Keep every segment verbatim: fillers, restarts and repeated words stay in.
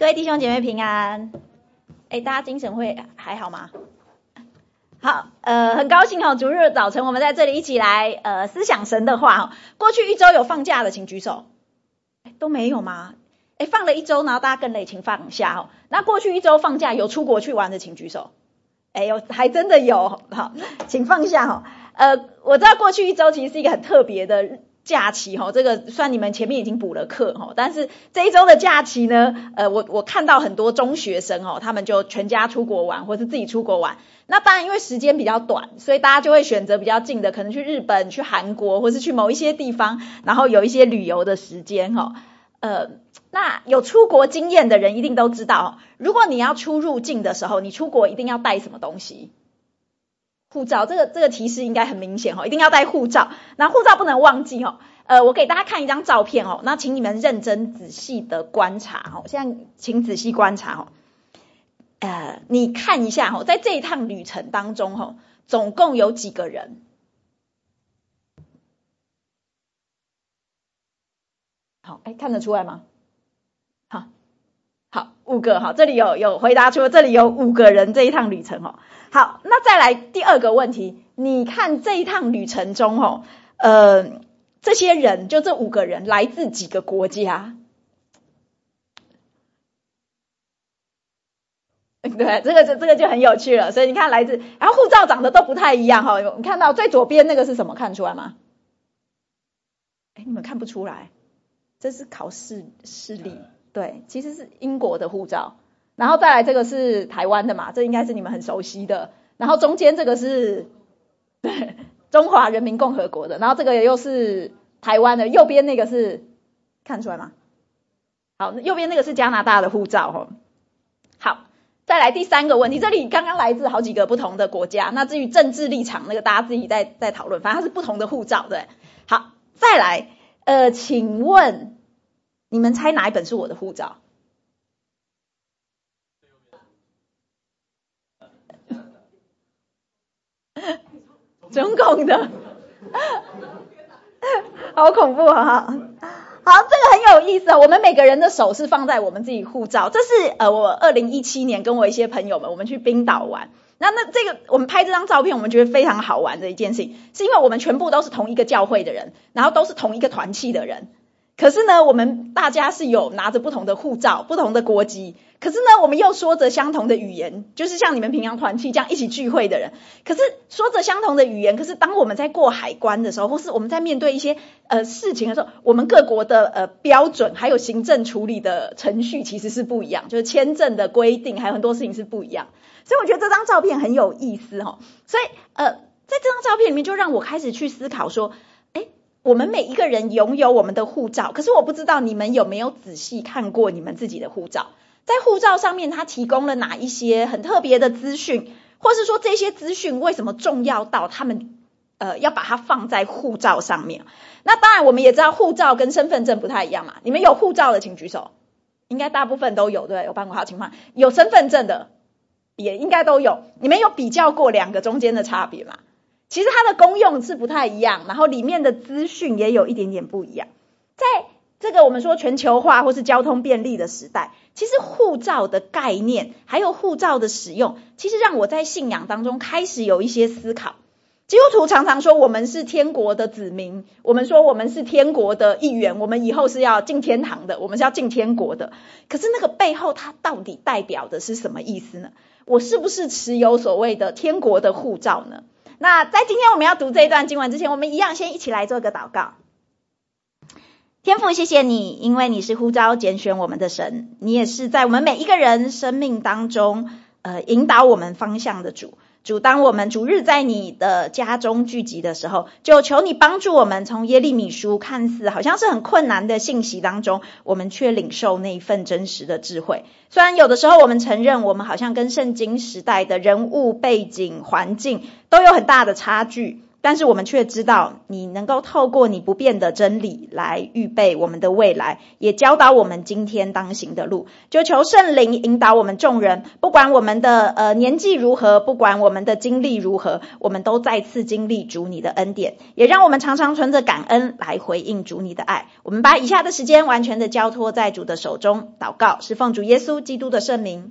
各位弟兄姐妹平安。哎，大家精神会还好吗？好，呃，很高兴哦，主日早晨我们在这里一起来呃思想神的话哦。过去一周有放假的请举手。都没有吗？哎，放了一周，然后大家更累，请放下哦。那过去一周放假有出国去玩的请举手。哎呦，还真的有，好，请放下哦。呃，我知道过去一周其实是一个很特别的假期哈，这个虽然你们前面已经补了课哈，但是这一周的假期呢，呃，我我看到很多中学生哦，他们就全家出国玩，或是自己出国玩。那当然因为时间比较短，所以大家就会选择比较近的，可能去日本、去韩国，或是去某一些地方，然后有一些旅游的时间哈。呃，那有出国经验的人一定都知道，如果你要出入境的时候，你出国一定要带什么东西？护照，这个这个提示应该很明显哦，一定要带护照。那护照不能忘记哦。呃，我给大家看一张照片哦，那请你们认真仔细的观察哦。现在请仔细观察哦。呃，你看一下哦，在这一趟旅程当中哦，总共有几个人？好，哎，看得出来吗？好，好，五个，好，这里有有回答出，这里有五个人这一趟旅程哦。好，那再来第二个问题，你看这一趟旅程中哦，呃，这些人就这五个人来自几个国家？对，这个就这个就很有趣了。所以你看来自，然后护照长得都不太一样哈、哦。你看到最左边那个是什么？看出来吗？哎，你们看不出来，这是考试视力。对，其实是英国的护照。然后再来这个是台湾的嘛，这应该是你们很熟悉的。然后中间这个是对中华人民共和国的，然后这个又是台湾的，右边那个是看出来吗？好，右边那个是加拿大的护照哦。好，再来第三个问题，这里刚刚来自好几个不同的国家，那至于政治立场那个大家自己在在讨论，反正它是不同的护照，对。好，再来，呃，请问你们猜哪一本是我的护照？中共的，好恐怖啊！好，这个很有意思啊。我们每个人的手是放在我们自己护照，这是呃，我二零一七年跟我一些朋友们，我们去冰岛玩。那那这个我们拍这张照片，我们觉得非常好玩的一件事情，是因为我们全部都是同一个教会的人，然后都是同一个团契的人。可是呢，我们大家是有拿着不同的护照、不同的国籍，可是呢，我们又说着相同的语言，就是像你们平常团契这样一起聚会的人。可是说着相同的语言，可是当我们在过海关的时候，或是我们在面对一些呃事情的时候，我们各国的呃标准还有行政处理的程序其实是不一样，就是签证的规定还有很多事情是不一样。所以我觉得这张照片很有意思哦。所以呃，在这张照片里面，就让我开始去思考说，我们每一个人拥有我们的护照，可是我不知道你们有没有仔细看过你们自己的护照，在护照上面它提供了哪一些很特别的资讯，或是说这些资讯为什么重要到他们呃要把它放在护照上面。那当然我们也知道护照跟身份证不太一样嘛，你们有护照的请举手，应该大部分都有，对，有办过好情况，有身份证的也应该都有。你们有比较过两个中间的差别吗？其实它的功用是不太一样，然后里面的资讯也有一点点不一样。在这个我们说全球化或是交通便利的时代，其实护照的概念还有护照的使用，其实让我在信仰当中开始有一些思考。基督徒常常说我们是天国的子民，我们说我们是天国的一员，我们以后是要进天堂的，我们是要进天国的。可是那个背后它到底代表的是什么意思呢？我是不是持有所谓的天国的护照呢？那在今天我们要读这一段经文之前，我们一样先一起来做个祷告。天父，谢谢你，因为你是呼召拣选我们的神，你也是在我们每一个人生命当中呃引导我们方向的主。主，当我们主日在你的家中聚集的时候，就求你帮助我们从耶利米书看似好像是很困难的信息当中，我们却领受那一份真实的智慧。虽然有的时候我们承认我们好像跟圣经时代的人物背景环境都有很大的差距， 但是我们却知道你能够透过你不变的真理来预备我们的未来，也教导我们今天当行的路。就求圣灵引导我们众人，不管我们的呃年纪如何，不管我们的经历如何，我们都再次经历主你的恩典，也让我们常常存着感恩来回应主你的爱。我们把以下的时间完全的交托在主的手中，祷告是奉主耶稣基督的圣名。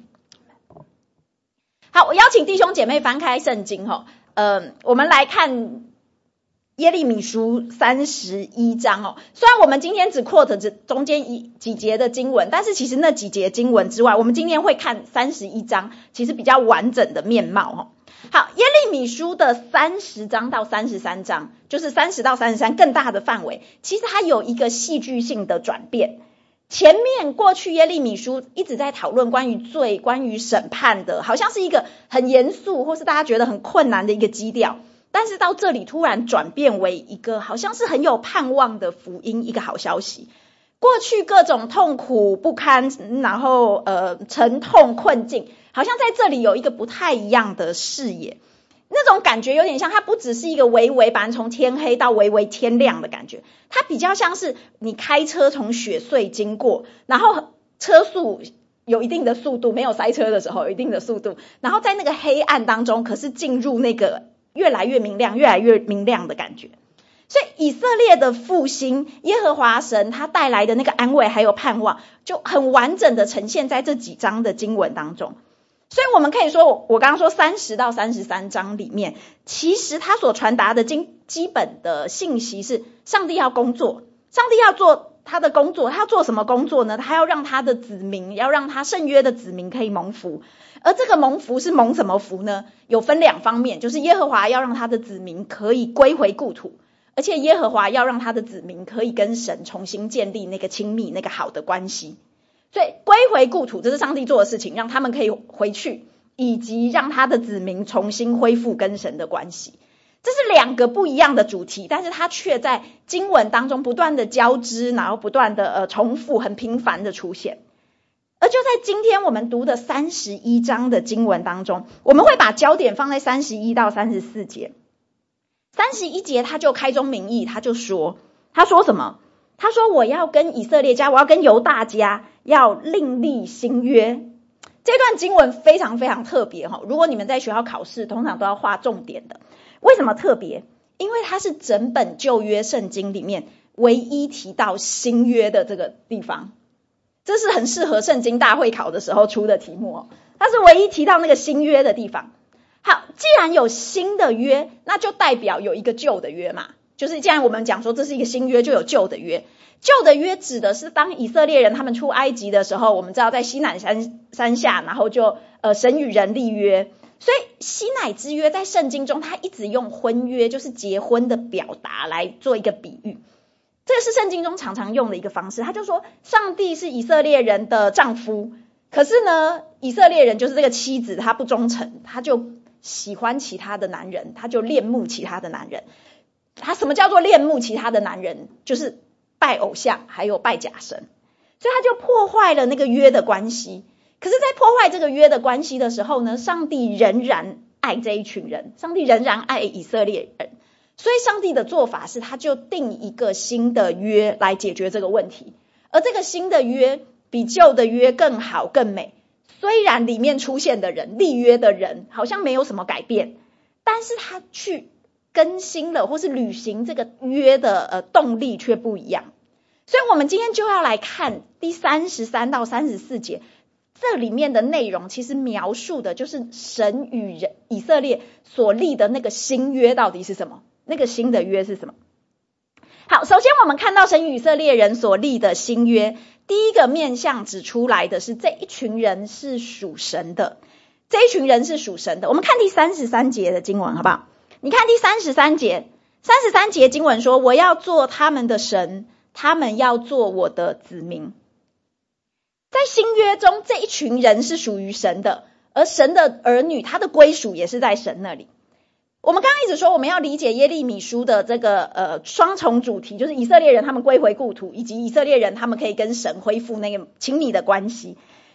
好，我邀请弟兄姐妹翻开圣经齁，呃，我们来看耶利米书三十一章哦。虽然我们今天只 quote 只中间一几节的经文，但是其实那几节经文之外，我们今天会看三十一章，其实比较完整的面貌哦。好，耶利米书的三十章到三十三章，就是三十到三十三更大的范围，其实它有一个戏剧性的转变。前面过去耶利米书一直在讨论关于罪、关于审判的，好像是一个很严肃或是大家觉得很困难的一个基调，但是到这里突然转变为一个好像是很有盼望的福音，一个好消息。过去各种痛苦不堪，然后呃沉痛困境，好像在这里有一个不太一样的视野，那种感觉有点像，它不只是一个微微把从天黑到微微天亮的感觉，它比较像是你开车从雪隧经过，然后车速有一定的速度，没有塞车的时候有一定的速度，然后在那个黑暗当中，可是进入那个越来越明亮越来越明亮的感觉。所以以色列的复兴，耶和华神他带来的那个安慰还有盼望，就很完整的呈现在这几章的经文当中。所以我们可以说，我刚刚说三十到三十三章里面，其实他所传达的基基本的信息是，上帝要工作，上帝要做他的工作。他要做什么工作呢？他要让他的子民，要让他圣约的子民可以蒙福。而这个蒙福是蒙什么福呢？有分两方面，就是耶和华要让他的子民可以归回故土，而且耶和华要让他的子民可以跟神重新建立那个亲密、那个好的关系。所以归回故土，这是上帝做的事情，让他们可以回去，以及让他的子民重新恢复跟神的关系。这是两个不一样的主题，但是它却在经文当中不断的交织，然后不断的呃重复，很频繁的出现。而就在今天我们读的三十一章的经文当中，我们会把焦点放在三十一到三十四节。三十一节他就开宗明义，他就说，他说什么？他说我要跟以色列家，我要跟犹大家要另立新约。这段经文非常非常特别，如果你们在学校考试通常都要画重点的。为什么特别？因为它是整本旧约圣经里面唯一提到新约的这个地方，这是很适合圣经大会考的时候出的题目哦。它是唯一提到那个新约的地方。好，既然有新的约，那就代表有一个旧的约嘛。就是既然我们讲说这是一个新约，就有旧的约。旧的约指的是当以色列人他们出埃及的时候，我们知道在西乃山山下，然后就呃神与人立约。所以西乃之约在圣经中，他一直用婚约，就是结婚的表达来做一个比喻。这是圣经中常常用的一个方式。他就说上帝是以色列人的丈夫，可是呢以色列人就是这个妻子，他不忠诚，他就喜欢其他的男人，他就恋慕其他的男人。他什么叫做恋慕其他的男人？就是拜偶像还有拜假神。所以他就破坏了那个约的关系。可是在破坏这个约的关系的时候呢，上帝仍然爱这一群人，上帝仍然爱以色列人。所以上帝的做法是，他就定一个新的约来解决这个问题。而这个新的约比旧的约更好更美。虽然里面出现的人，立约的人好像没有什么改变，但是他去更新了或是履行这个约的呃动力却不一样。所以我们今天就要来看第三十三到三十四节，这里面的内容其实描述的就是神与人以色列所立的那个新约到底是什么，那个新的约是什么。好，首先我们看到神与以色列人所立的新约，第一个面向指出来的是这一群人是属神的，这一群人是属神的。我们看第三十三节的经文好不好？你看第三十三节，三十三节经文说，我要做他们的神，他们要做我的子民。在新约中，这一群人是属于神的，而神的儿女他的归属也是在神那里。我们刚刚一直说我们要理解耶利米书的这个呃双重主题，就是以色列人他们归回故土，以及以色列人他们可以跟神恢复那个亲密的关系。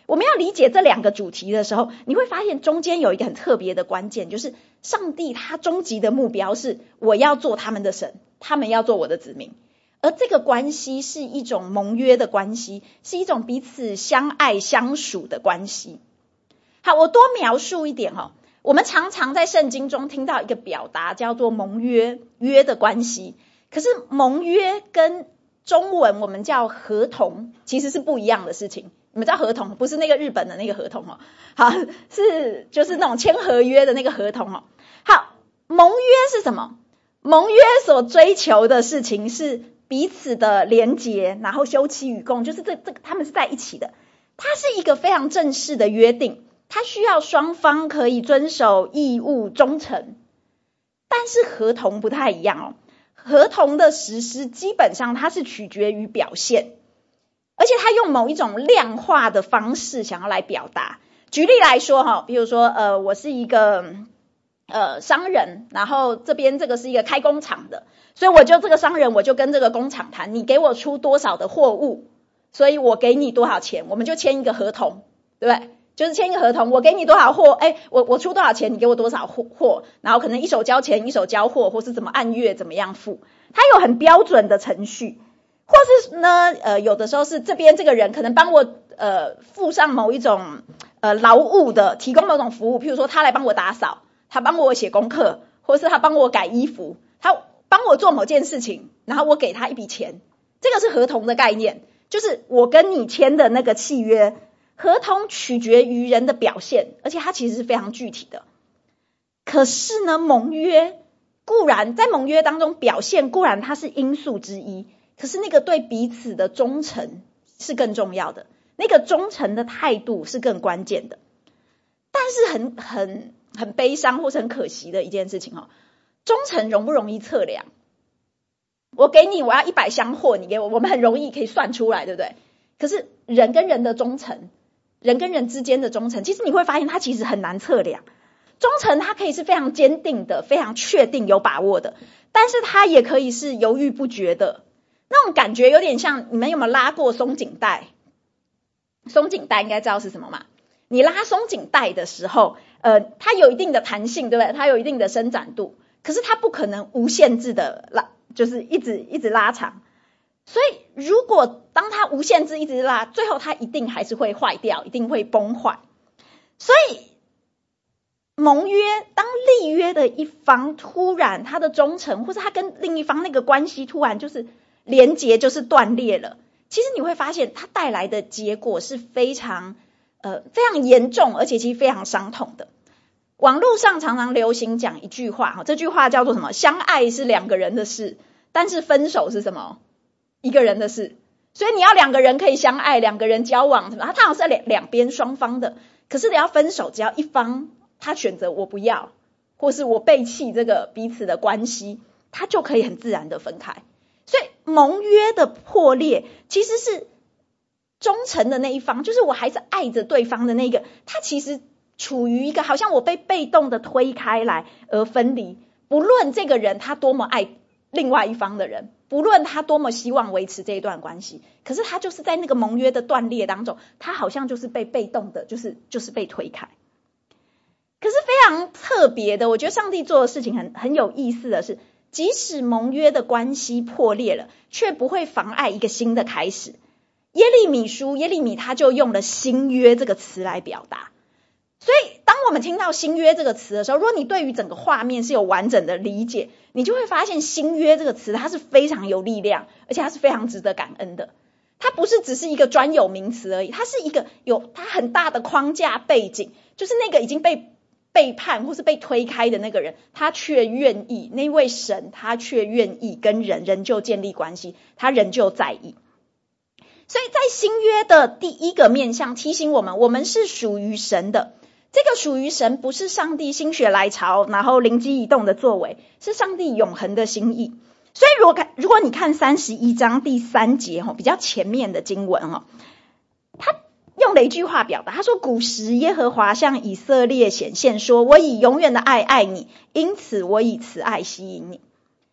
我们要理解这两个主题的时候，你会发现中间有一个很特别的关键，就是上帝他终极的目标是我要做他们的神，他们要做我的子民。而这个关系是一种盟约的关系，是一种彼此相爱相属的关系。好，我多描述一点哦。我们常常在圣经中听到一个表达叫做盟约，约的关系。可是盟约跟中文我们叫合同其实是不一样的事情。你们知道合同不是那个日本的那个合同哦，好，是就是那种签合约的那个合同哦。好，盟约是什么？盟约所追求的事情是彼此的连结，然后休戚与共，就是这这个他们是在一起的。它是一个非常正式的约定，它需要双方可以遵守义务忠诚。但是合同不太一样哦，合同的实施基本上它是取决于表现，而且它用某一种量化的方式想要来表达。举例来说哈，比如说呃，我是一个呃商人，然后这边这个是一个开工厂的，所以我就这个商人我就跟这个工厂谈，你给我出多少的货物，所以我给你多少钱，我们就签一个合同，对不对？就是签一个合同，我给你多少货，哎，我我出多少钱，你给我多少货货，然后可能一手交钱，一手交货，或是怎么按月怎么样付，它有很标准的程序。或是呢，呃，有的时候是这边这个人可能帮我呃附上某一种呃劳务的，提供某种服务，譬如说他来帮我打扫，他帮我写功课，或是他帮我改衣服，他帮我做某件事情，然后我给他一笔钱，这个是合同的概念，就是我跟你签的那个契约。合同取决于人的表现，而且它其实是非常具体的。可是呢，盟约固然在盟约当中表现固然它是因素之一，可是那个对彼此的忠诚是更重要的，那个忠诚的态度是更关键的。但是很很很悲伤或是很可惜的一件事情哦，忠诚容不容易测量？我给你我要一百箱货，你给我，我们很容易可以算出来，对不对？可是人跟人的忠诚，人跟人之间的忠诚，其实你会发现它其实很难测量。忠诚它可以是非常坚定的，非常确定有把握的，但是它也可以是犹豫不决的。那种感觉有点像，你们有没有拉过松紧带？松紧带应该知道是什么嘛？你拉松紧带的时候，呃，它有一定的弹性，对不对？它有一定的伸展度，可是它不可能无限制的拉，就是一直一直拉长。所以如果当它无限制一直拉，最后它一定还是会坏掉，一定会崩坏。所以盟约，当立约的一方突然他的忠诚，或是他跟另一方那个关系突然就是连结，就是断裂了，其实你会发现它带来的结果是非常呃非常严重，而且其实非常伤痛的。网络上常常流行讲一句话，这句话叫做什么？相爱是两个人的事，但是分手是什么？一个人的事。所以你要两个人可以相爱，两个人交往，它好像是两两边双方的。可是你要分手，只要一方他选择我不要，或是我背弃这个彼此的关系，他就可以很自然的分开。所以盟约的破裂其实是忠诚的那一方，就是我还是爱着对方的那个，他其实处于一个好像我被被动的推开来而分离。不论这个人他多么爱另外一方的人，不论他多么希望维持这一段关系，可是他就是在那个盟约的断裂当中，他好像就是被被动的，就是就是被推开。可是非常特别的，我觉得上帝做的事情很很有意思的是，即使盟约的关系破裂了，却不会妨碍一个新的开始。耶利米书，耶利米他就用了新约这个词来表达。所以当我们听到新约这个词的时候，如果你对于整个画面是有完整的理解，你就会发现新约这个词它是非常有力量，而且它是非常值得感恩的。它不是只是一个专有名词而已，它是一个有它很大的框架背景，就是那个已经被背叛或是被推开的那个人，他却愿意，那位神他却愿意跟人仍旧建立关系，他仍旧在意。所以在新约的第一个面向提醒我们，我们是属于神的。这个属于神不是上帝心血来潮然后灵机一动的作为，是上帝永恒的心意。所以如果看如果你看三十一章第三节比较前面的经文，他用了一句话表达，他说古时耶和华向以色列显现说，我以永远的爱爱你，因此我以慈爱吸引你。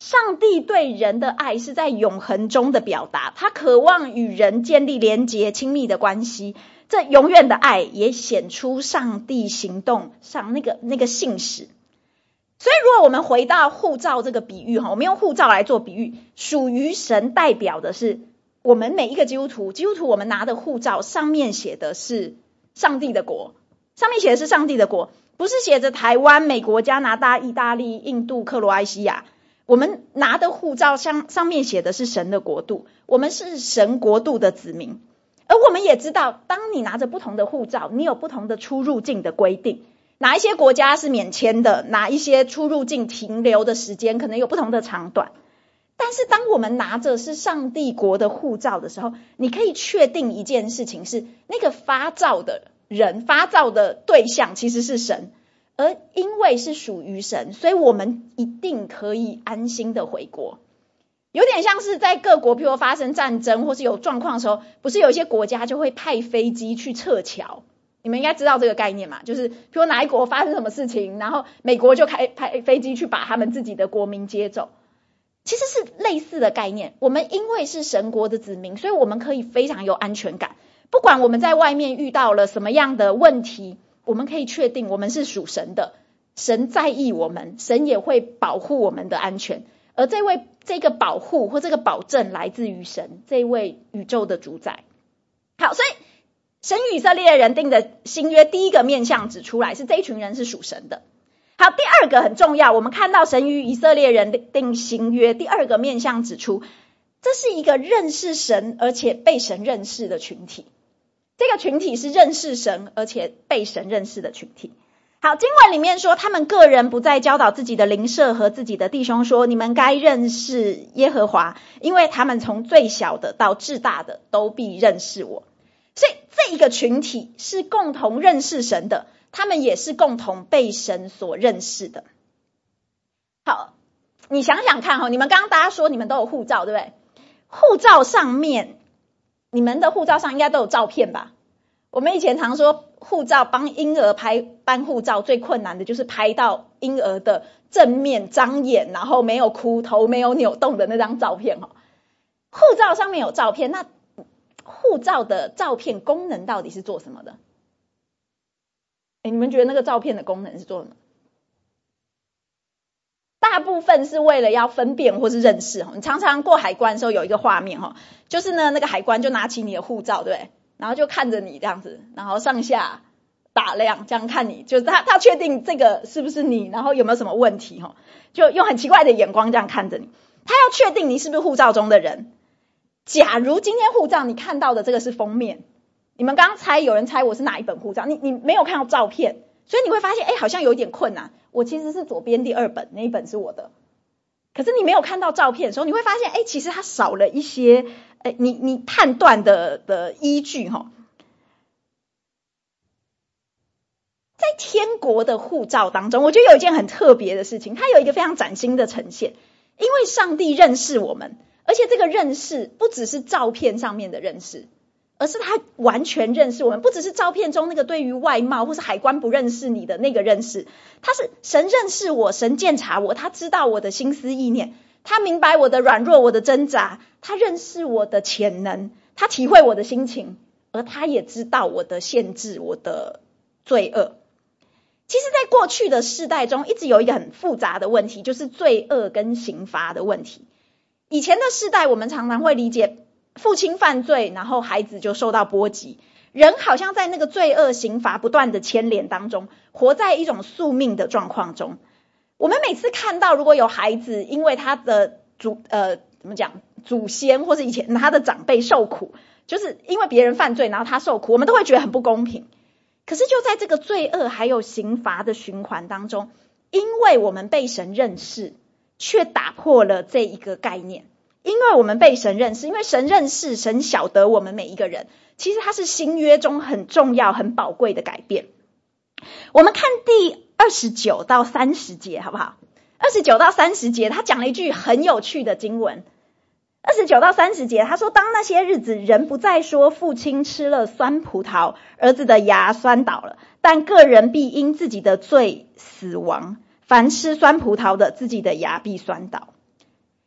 上帝对人的爱是在永恒中的表达，他渴望与人建立连结亲密的关系，这永远的爱也显出上帝行动上那个那个信实。所以如果我们回到护照这个比喻，我们用护照来做比喻，属于神代表的是我们每一个基督徒，基督徒我们拿的护照上面写的是上帝的国，上面写的是上帝的国，不是写着台湾、美国、加拿大、意大利、印度、克罗埃西亚。我们拿的护照上上面写的是神的国度，我们是神国度的子民。而我们也知道，当你拿着不同的护照，你有不同的出入境的规定，哪一些国家是免签的，哪一些出入境停留的时间可能有不同的长短。但是当我们拿着是上帝国的护照的时候，你可以确定一件事情是，那个发照的人，发照的对象其实是神，而因为是属于神，所以我们一定可以安心的回国。有点像是在各国譬如发生战争或是有状况的时候，不是有一些国家就会派飞机去撤侨，你们应该知道这个概念嘛，就是譬如哪一国发生什么事情，然后美国就开派飞机去把他们自己的国民接走。其实是类似的概念，我们因为是神国的子民，所以我们可以非常有安全感，不管我们在外面遇到了什么样的问题，我们可以确定我们是属神的，神在意我们，神也会保护我们的安全，而这位这个保护或这个保证来自于神，这位宇宙的主宰。好，所以神与以色列人定的新约第一个面向指出来是这一群人是属神的。好，第二个很重要，我们看到神与以色列人定新约第二个面向指出，这是一个认识神而且被神认识的群体，这个群体是认识神而且被神认识的群体。好，经文里面说，他们个人不再教导自己的邻舍和自己的弟兄说，你们该认识耶和华，因为他们从最小的到至大的都必认识我。所以这一个群体是共同认识神的，他们也是共同被神所认识的。好，你想想看，你们刚刚大家说你们都有护照，对不对？护照上面，你们的护照上应该都有照片吧？我们以前常说护照帮婴儿拍颁护照最困难的就是拍到婴儿的正面张眼，然后没有哭，头没有扭动的那张照片。护照上面有照片，那护照的照片功能到底是做什么的？诶，你们觉得那个照片的功能是做什么？大部分是为了要分辨或是认识。你常常过海关的时候有一个画面，就是呢那个海关就拿起你的护照，对不对？然后就看着你这样子，然后上下打量，这样看你，就是他他确定这个是不是你，然后有没有什么问题，就用很奇怪的眼光这样看着你，他要确定你是不是护照中的人。假如今天护照你看到的这个是封面，你们刚刚猜，有人猜我是哪一本护照，你你没有看到照片，所以你会发现，哎，好像有点困难。我其实是左边第二本，那一本是我的。可是你没有看到照片的时候，你会发现，哎，其实它少了一些，哎，你你判断的的依据哈。在天国的护照当中，我觉得有一件很特别的事情，它有一个非常崭新的呈现，因为上帝认识我们，而且这个认识不只是照片上面的认识，而是他完全认识我们，不只是照片中那个对于外貌或是海关不认识你的那个认识，他是神认识我，神鉴察我，他知道我的心思意念，他明白我的软弱，我的挣扎，他认识我的潜能，他体会我的心情，而他也知道我的限制，我的罪恶。其实在过去的世代中一直有一个很复杂的问题，就是罪恶跟刑罚的问题。以前的世代我们常常会理解父亲犯罪，然后孩子就受到波及，人好像在那个罪恶刑罚不断的牵连当中，活在一种宿命的状况中。我们每次看到如果有孩子因为他的祖呃怎么讲祖先或是以前他的长辈受苦，就是因为别人犯罪然后他受苦，我们都会觉得很不公平。可是就在这个罪恶还有刑罚的循环当中，因为我们被神认识，却打破了这一个概念。因为我们被神认识，因为神认识，神晓得我们每一个人，其实它是新约中很重要很宝贵的改变。我们看第二十九到三十节好不好？二十九到三十节他讲了一句很有趣的经文。二十九到三十节他说，当那些日子，人不再说父亲吃了酸葡萄，儿子的牙酸倒了，但个人必因自己的罪死亡，凡吃酸葡萄的，自己的牙必酸倒。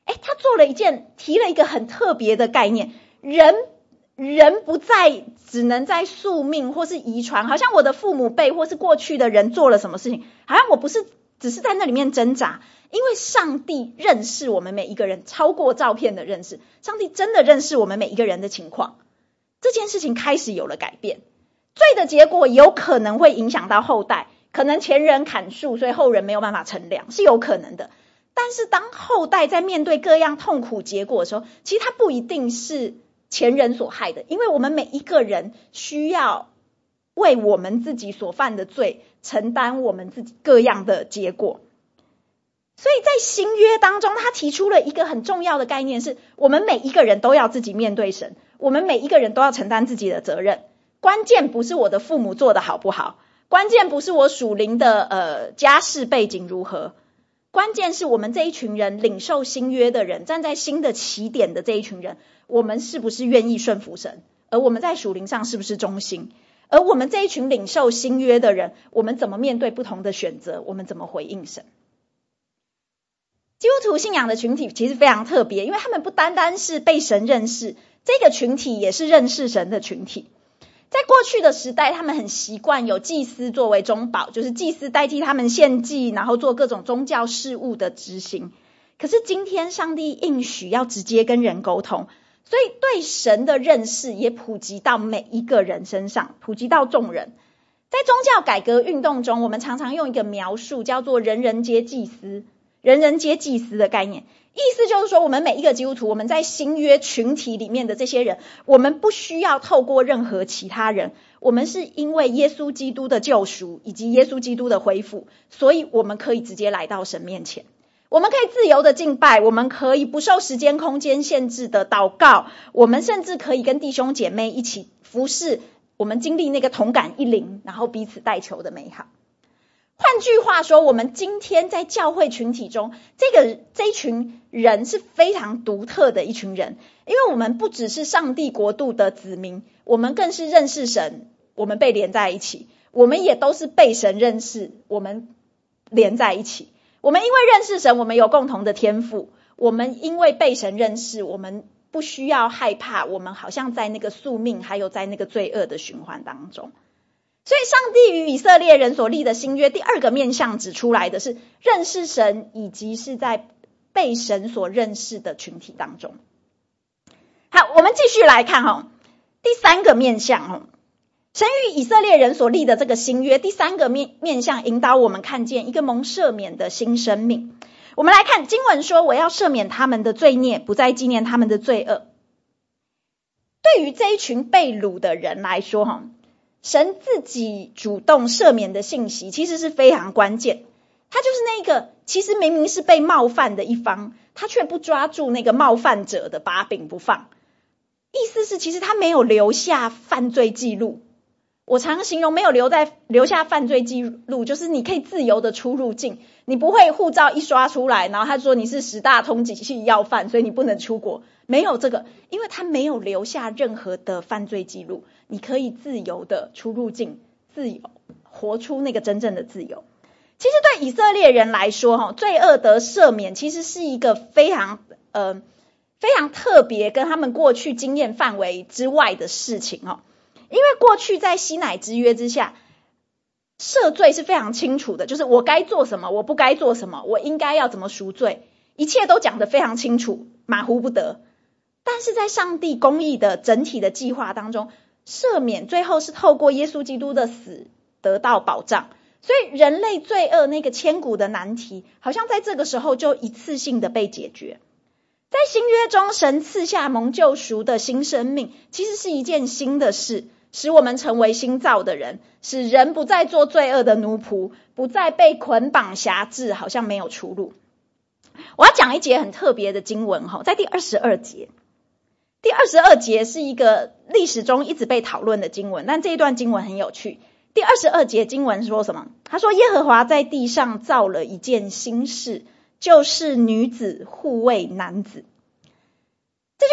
诶，他做了一件，提了一个很特别的概念，人人不再只能在宿命或是遗传，好像我的父母辈或是过去的人做了什么事情，好像我不是只是在那里面挣扎，因为上帝认识我们每一个人，超过照片的认识，上帝真的认识我们每一个人的情况，这件事情开始有了改变。罪的结果有可能会影响到后代，可能前人砍树，所以后人没有办法乘凉，是有可能的。但是当后代在面对各样痛苦结果的时候，其实它不一定是前人所害的，因为我们每一个人需要为我们自己所犯的罪承担我们自己各样的结果。所以在新约当中，他提出了一个很重要的概念，是我们每一个人都要自己面对神，我们每一个人都要承担自己的责任。关键不是我的父母做得好不好，关键不是我属灵的呃家世背景如何，关键是我们这一群人领受新约的人，站在新的起点的这一群人，我们是不是愿意顺服神，而我们在属灵上是不是忠心，而我们这一群领受新约的人，我们怎么面对不同的选择，我们怎么回应神。基督徒信仰的群体其实非常特别，因为他们不单单是被神认识，这个群体也是认识神的群体。在过去的时代，他们很习惯有祭司作为中保，就是祭司代替他们献祭，然后做各种宗教事务的执行。可是今天上帝应许要直接跟人沟通，所以对神的认识也普及到每一个人身上，普及到众人。在宗教改革运动中，我们常常用一个描述叫做人人皆祭司，人人皆祭司的概念，意思就是说，我们每一个基督徒，我们在新约群体里面的这些人，我们不需要透过任何其他人，我们是因为耶稣基督的救赎以及耶稣基督的恢复，所以我们可以直接来到神面前，我们可以自由的敬拜，我们可以不受时间空间限制的祷告，我们甚至可以跟弟兄姐妹一起服侍，我们经历那个同感一灵，然后彼此代求的美好。换句话说，我们今天在教会群体中，这个这一群人是非常独特的一群人，因为我们不只是上帝国度的子民，我们更是认识神，我们被连在一起，我们也都是被神认识，我们连在一起。我们因为认识神，我们有共同的天赋，我们因为被神认识，我们不需要害怕，我们好像在那个宿命还有在那个罪恶的循环当中。所以上帝与以色列人所立的新约，第二个面向指出来的是认识神以及是在被神所认识的群体当中。好，我们继续来看齁，第三个面向齁，神与以色列人所立的这个新约，第三个面面向引导我们看见一个蒙赦免的新生命。我们来看经文说，我要赦免他们的罪孽，不再纪念他们的罪恶。对于这一群被掳的人来说齁，神自己主动赦免的信息其实是非常关键，他就是那个其实明明是被冒犯的一方，他却不抓住那个冒犯者的把柄不放，意思是其实他没有留下犯罪记录。我常形容没有留在留下犯罪记录，就是你可以自由的出入境，你不会护照一刷出来，然后他说你是十大通缉要犯，所以你不能出国，没有这个，因为他没有留下任何的犯罪记录，你可以自由的出入境，自由活出那个真正的自由。其实对以色列人来说，罪恶得赦免其实是一个非常呃非常特别跟他们过去经验范围之外的事情哦。因为过去在西乃之约之下，赦罪是非常清楚的，就是我该做什么，我不该做什么，我应该要怎么赎罪，一切都讲得非常清楚，马虎不得。但是在上帝公义的整体的计划当中，赦免最后是透过耶稣基督的死得到保障，所以人类罪恶那个千古的难题，好像在这个时候就一次性的被解决。在新约中，神赐下蒙救赎的新生命，其实是一件新的事，使我们成为新造的人，使人不再做罪恶的奴仆，不再被捆绑辖制，好像没有出路。我要讲一节很特别的经文，在第二十二节。第二十二节是一个历史中一直被讨论的经文，但这一段经文很有趣。第二十二节经文说什么？他说耶和华在地上造了一件新事，就是女子护卫男子。这句话在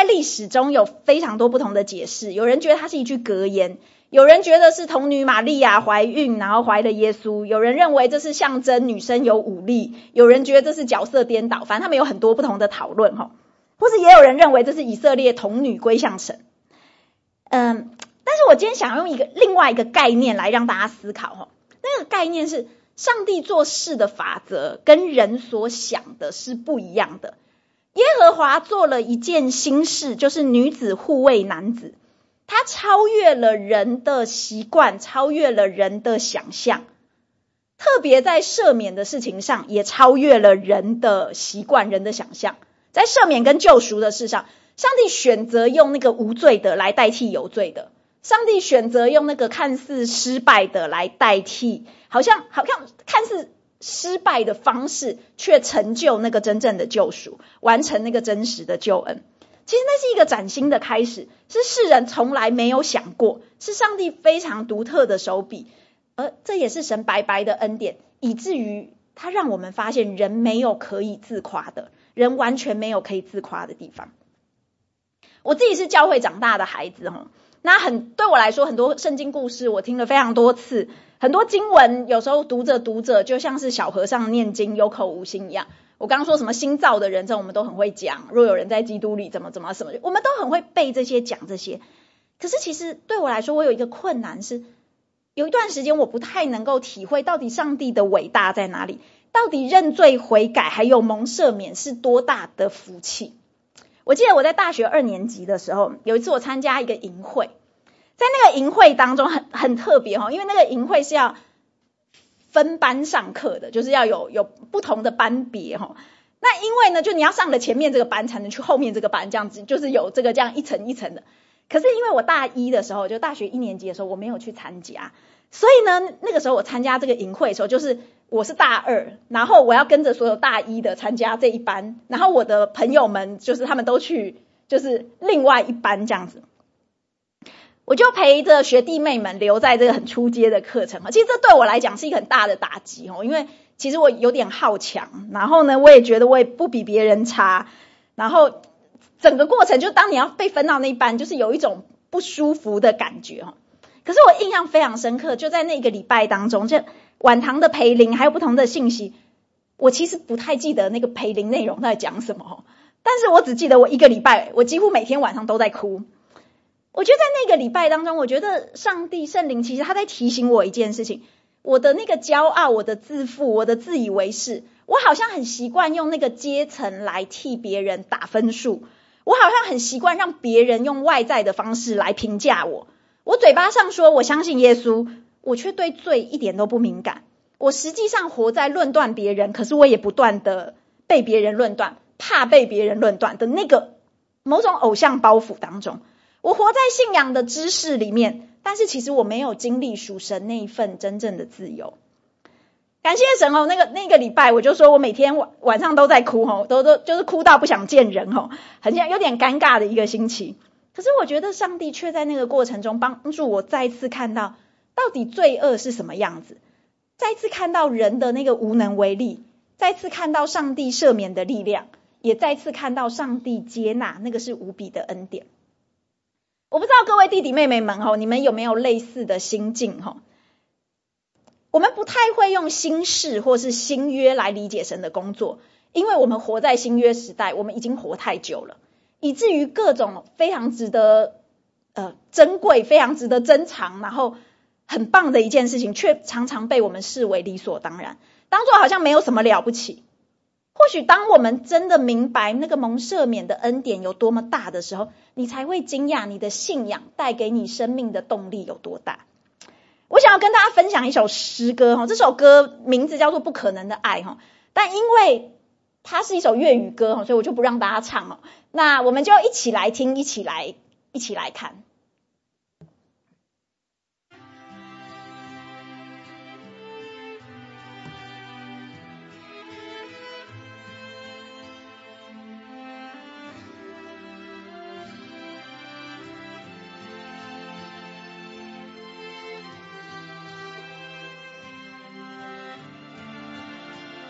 历史中有非常多不同的解释，有人觉得它是一句格言，有人觉得是童女玛利亚怀孕然后怀了耶稣，有人认为这是象征女生有武力，有人觉得这是角色颠倒，反正他们有很多不同的讨论齁，或是也有人认为这是以色列童女归向神。嗯，但是我今天想用一个另外一个概念来让大家思考齁，那个概念是上帝做事的法则跟人所想的是不一样的。耶和华做了一件新事，就是女子护卫男子，他超越了人的习惯，超越了人的想象，特别在赦免的事情上也超越了人的习惯，人的想象。在赦免跟救赎的事上，上帝选择用那个无罪的来代替有罪的，上帝选择用那个看似失败的来代替好像好像看似失败的方式，却成就那个真正的救赎，完成那个真实的救恩。其实那是一个崭新的开始，是世人从来没有想过，是上帝非常独特的手笔，而这也是神白白的恩典，以至于他让我们发现人没有可以自夸的，人完全没有可以自夸的地方。我自己是教会长大的孩子，那很对我来说，很多圣经故事我听了非常多次，很多经文有时候读着读着就像是小和尚念经有口无心一样。我刚刚说什么新造的人，这我们都很会讲，若有人在基督里怎么怎么什么，我们都很会背这些讲这些。可是其实对我来说，我有一个困难是，有一段时间我不太能够体会到底上帝的伟大在哪里，到底认罪悔改还有蒙赦免是多大的福气。我记得我在大学二年级的时候，有一次我参加一个营会，在那个营会当中很很特别，因为那个营会是要分班上课的，就是要有有不同的班别。那因为呢，就你要上了前面这个班才能去后面这个班，这样子就是有这个这样一层一层的。可是因为我大一的时候，就大学一年级的时候我没有去参加，所以呢那个时候我参加这个营会的时候，就是我是大二，然后我要跟着所有大一的参加这一班，然后我的朋友们就是他们都去就是另外一班这样子，我就陪着学弟妹们留在这个很初阶的课程。其实这对我来讲是一个很大的打击，因为其实我有点好强，然后呢我也觉得我也不比别人差，然后整个过程就当你要被分到那一班，就是有一种不舒服的感觉。可是我印象非常深刻，就在那个礼拜当中，就晚堂的培灵还有不同的信息，我其实不太记得那个培灵内容在讲什么，但是我只记得我一个礼拜我几乎每天晚上都在哭。我觉得在那个礼拜当中，我觉得上帝圣灵其实他在提醒我一件事情，我的那个骄傲，我的自负，我的自以为是，我好像很习惯用那个阶层来替别人打分数，我好像很习惯让别人用外在的方式来评价我，我嘴巴上说我相信耶稣，我却对罪一点都不敏感，我实际上活在论断别人，可是我也不断的被别人论断，怕被别人论断的那个某种偶像包袱当中，我活在信仰的知识里面，但是其实我没有经历属神那一份真正的自由。感谢神哦，那个那个礼拜我就说我每天晚晚上都在哭哦，都都就是哭到不想见人哦，很像有点尴尬的一个星期。可是我觉得上帝却在那个过程中帮助我再次看到到底罪恶是什么样子，再次看到人的那个无能为力，再次看到上帝赦免的力量，也再次看到上帝接纳，那个是无比的恩典。我不知道各位弟弟妹妹们哦，你们有没有类似的心境哦？我们不太会用新事或是新约来理解神的工作，因为我们活在新约时代，我们已经活太久了，以至于各种非常值得呃珍贵、非常值得珍藏，然后很棒的一件事情，却常常被我们视为理所当然，当作好像没有什么了不起。或许当我们真的明白那个蒙赦免的恩典有多么大的时候，你才会惊讶你的信仰带给你生命的动力有多大。我想要跟大家分享一首诗歌，这首歌名字叫做《不可能的爱》，但因为它是一首粤语歌，所以我就不让大家唱。那我们就一起来听，一起来一起来看。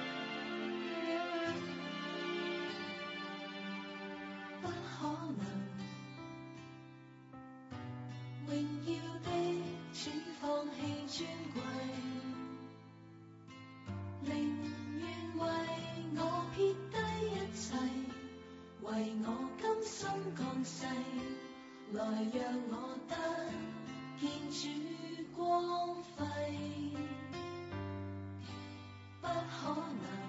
不可能世，來讓我得見主光輝。不可能，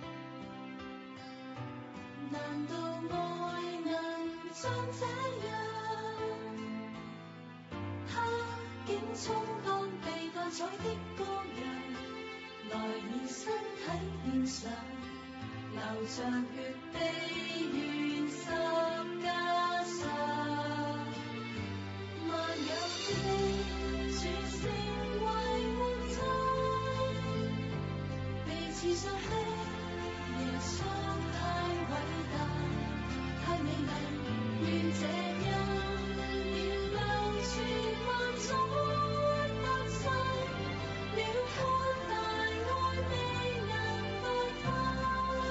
難道愛能像這樣？他竟充當被代宰的羔羊，來以身體獻上，流着血被懸十架上。萬有的主成為活祭，被刺傷的耶穌太偉大，太美麗，願這恩典流傳萬載不逝，遼闊大愛未能代替。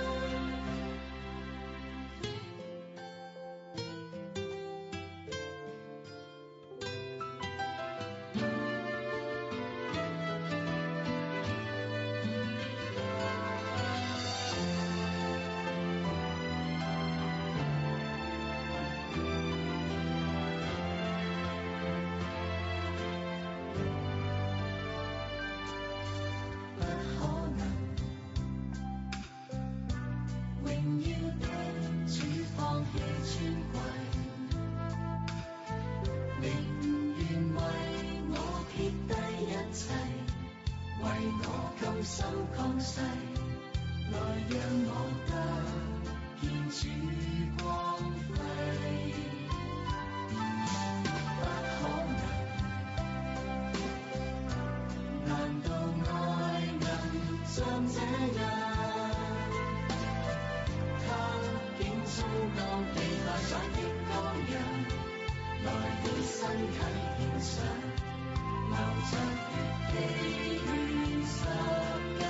心降世，來讓我得見主光輝。不可能，難道愛能像這樣？他竟充當被代宰的羔羊，來以身體獻上，流着血被懸上。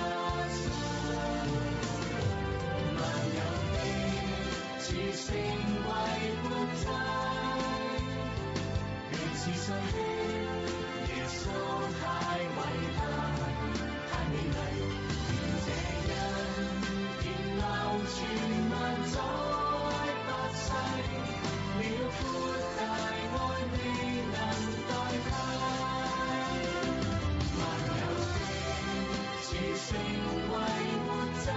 主成為活祭，被刺傷的耶穌太偉大，太美麗，願這恩典流傳萬載不逝，遼闊大愛未能代替。萬有的主成為活祭，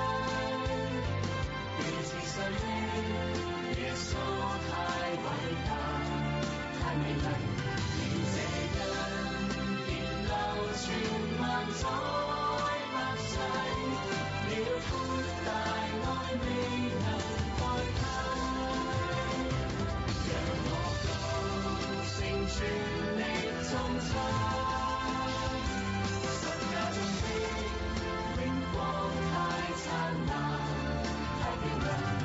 被刺傷的耶穌太偉大，太美麗，願這恩典流傳萬載不逝，遼闊大愛未能代替。讓我高聲全力頌唱，十架中的榮光太燦爛，太漂亮。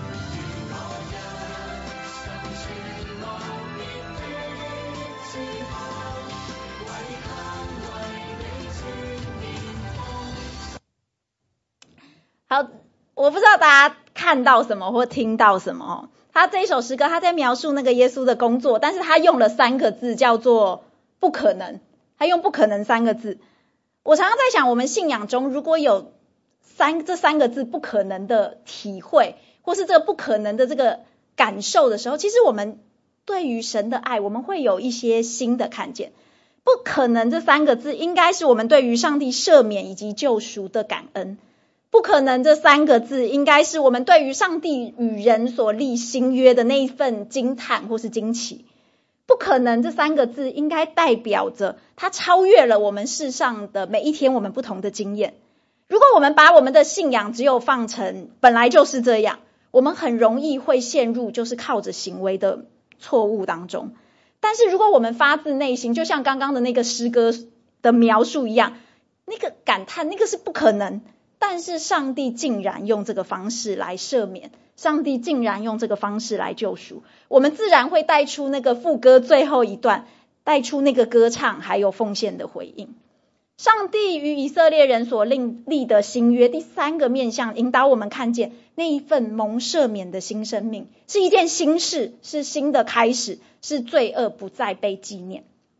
好，我不知道大家看到什么或听到什么哦。他这一首诗歌，他在描述那个耶稣的工作，但是他用了三个字叫做不可能，他用不可能三个字。我常常在想，我们信仰中如果有三这三个字不可能的体会，或是这个不可能的这个感受的时候，其实我们对于神的爱，我们会有一些新的看见。不可能这三个字应该是我们对于上帝赦免以及救赎的感恩。不可能这三个字应该是我们对于上帝与人所立新约的那一份惊叹或是惊奇。不可能这三个字应该代表着它超越了我们世上的每一天我们不同的经验。如果我们把我们的信仰只有放成本来就是这样，我们很容易会陷入就是靠着行为的错误当中。但是如果我们发自内心，就像刚刚的那个诗歌的描述一样，那个感叹，那个是不可能，但是上帝竟然用这个方式来赦免，上帝竟然用这个方式来救赎，我们自然会带出那个副歌最后一段，带出那个歌唱还有奉献的回应。上帝与以色列人所立的新约，第三个面向引导我们看见那一份蒙赦免的新生命，是一件新事，是新的开始，是罪恶不再被纪念。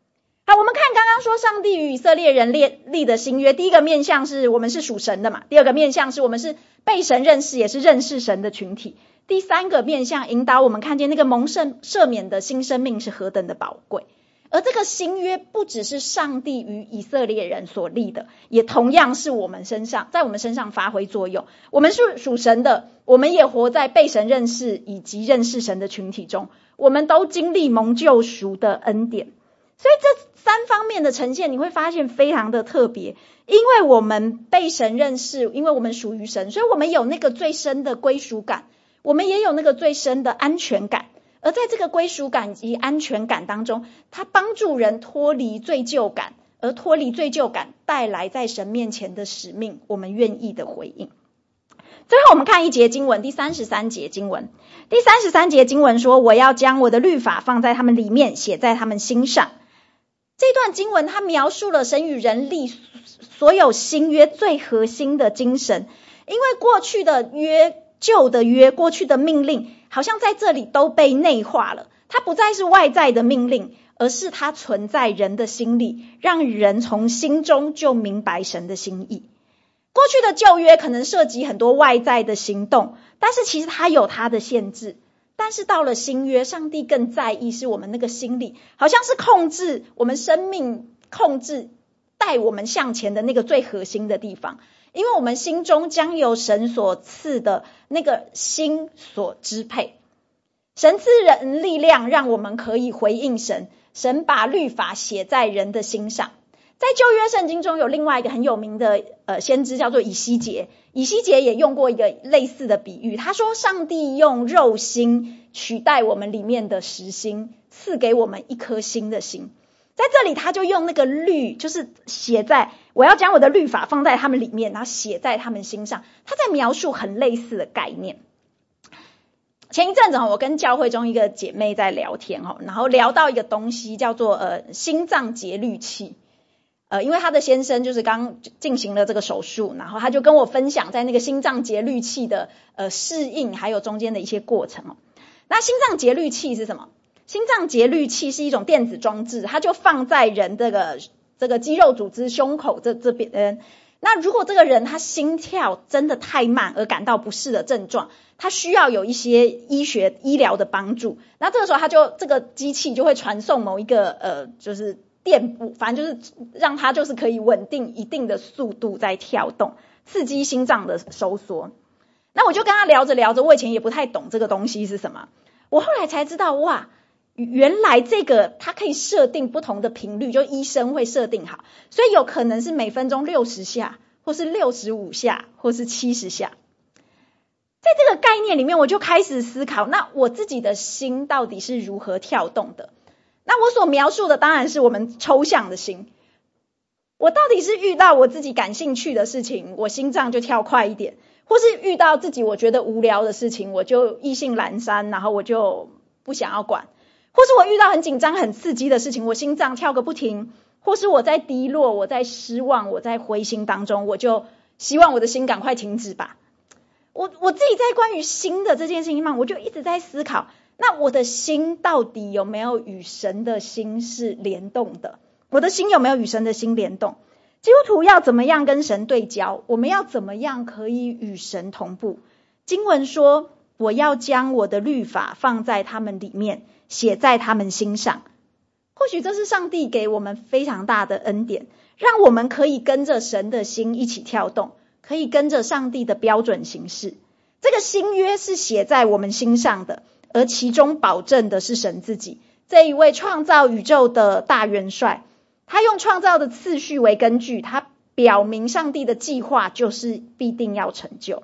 好，我们看刚刚说上帝与以色列人立立的新约，第一个面向是我们是属神的嘛，第二个面向是我们是被神认识，也是认识神的群体，第三个面向引导我们看见那个蒙赦赦免的新生命是何等的宝贵。而这个新约不只是上帝与以色列人所立的，也同样是我们身上，在我们身上发挥作用。我们是属神的，我们也活在被神认识以及认识神的群体中，我们都经历蒙救赎的恩典。所以这三方面的呈现，你会发现非常的特别，因为我们被神认识，因为我们属于神，所以我们有那个最深的归属感，我们也有那个最深的安全感。而在这个归属感及安全感当中，它帮助人脱离罪疚感，而脱离罪疚感带来在神面前的使命，我们愿意的回应。最后我们看一节经文，第三十三节经文。第三十三节经文说，我要将我的律法放在他们里面，写在他们心上。这段经文它描述了神与人立所有新约最核心的精神，因为过去的约、旧的约、过去的命令好像在这里都被内化了，它不再是外在的命令，而是它存在人的心里，让人从心中就明白神的心意。过去的旧约可能涉及很多外在的行动，但是其实它有它的限制。但是到了新约，上帝更在意是我们那个心里，好像是控制我们生命，控制带我们向前的那个最核心的地方。因为我们心中将由神所赐的那个心所支配，神赐人力量，让我们可以回应神。神把律法写在人的心上。在旧约圣经中有另外一个很有名的呃先知叫做以西结，以西结也用过一个类似的比喻，他说上帝用肉心取代我们里面的实心，赐给我们一颗新的心。在这里他就用那个律，就是写在我要将我的律法放在他们里面，然后写在他们心上，他在描述很类似的概念。前一阵子我跟教会中一个姐妹在聊天，然后聊到一个东西叫做呃心脏节律器。呃，因为他的先生就是刚进行了这个手术，然后他就跟我分享在那个心脏节律器的呃适应，还有中间的一些过程哦。那心脏节律器是什么？心脏节律器是一种电子装置，它就放在人这个这个肌肉组织胸口这这边。呃，那如果这个人他心跳真的太慢而感到不适的症状，他需要有一些医学医疗的帮助。那这个时候他就这个机器就会传送某一个呃就是电波，反正就是让它就是可以稳定一定的速度在跳动，刺激心脏的收缩。那我就跟他聊着聊着，我以前也不太懂这个东西是什么，我后来才知道，哇，原来这个它可以设定不同的频率，就医生会设定好，所以有可能是每分钟六十下，或是六十五下，或是七十下。在这个概念里面，我就开始思考，那我自己的心到底是如何跳动的？那我所描述的当然是我们抽象的心，我到底是遇到我自己感兴趣的事情，我心脏就跳快一点，或是遇到自己我觉得无聊的事情，我就意兴阑珊，然后我就不想要管，或是我遇到很紧张很刺激的事情，我心脏跳个不停，或是我在低落，我在失望，我在灰心当中，我就希望我的心赶快停止吧。我我自己在关于心的这件事情上，我就一直在思考，那我的心到底有没有与神的心是联动的？我的心有没有与神的心联动？基督徒要怎么样跟神对焦？我们要怎么样可以与神同步？经文说，我要将我的律法放在他们里面，写在他们心上。或许这是上帝给我们非常大的恩典，让我们可以跟着神的心一起跳动，可以跟着上帝的标准行事。这个新约是写在我们心上的，而其中保证的是神自己，这一位创造宇宙的大元帅。他用创造的次序为根据，他表明上帝的计划就是必定要成就。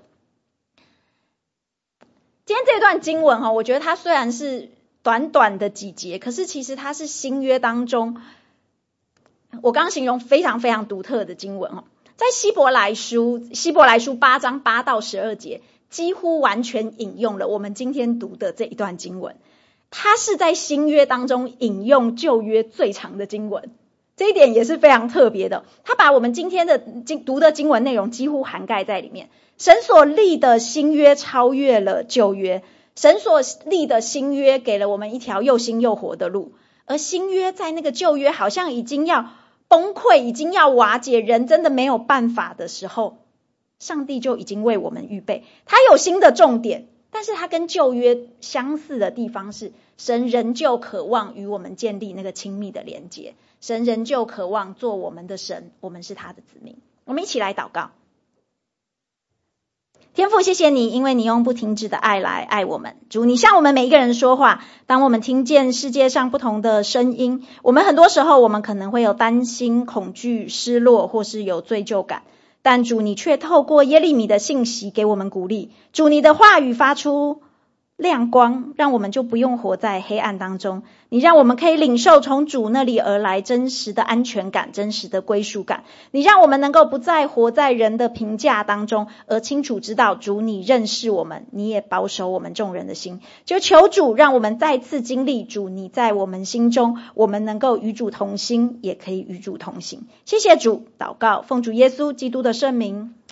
今天这段经文，我觉得它虽然是短短的几节，可是其实它是新约当中我刚刚形容非常非常独特的经文。在希伯来书希伯来书八章八到十二节，几乎完全引用了我们今天读的这一段经文。它是在新约当中引用旧约最长的经文，这一点也是非常特别的。他把我们今天的读的经文内容几乎涵盖在里面。神所立的新约超越了旧约，神所立的新约给了我们一条又新又活的路， 而新约在那个旧约好像已经要崩溃，已经要瓦解，人真的没有办法的时候，上帝就已经为我们预备。他有新的重点，但是他跟旧约相似的地方是，神仍旧渴望与我们建立那个亲密的连结，神仍旧渴望做我们的神，我们是他的子民。我们一起来祷告。天父，谢谢你，因为你用不停止的爱来爱我们。主，你向我们每一个人说话，当我们听见世界上不同的声音，我们很多时候我们可能会有担心、恐惧、失落，或是有罪疚感，但主，你却透过耶利米的信息给我们鼓励。主，你的话语发出亮光，让我们就不用活在黑暗当中。你让我们可以领受从主那里而来真实的安全感，真实的归属感。你让我们能够不再活在人的评价当中，而清楚知道主你认识我们，你也保守我们众人的心。就求主让我们再次经历主你在我们心中，我们能够与主同心，也可以与主同行。谢谢主，祷告奉主耶稣基督的圣名。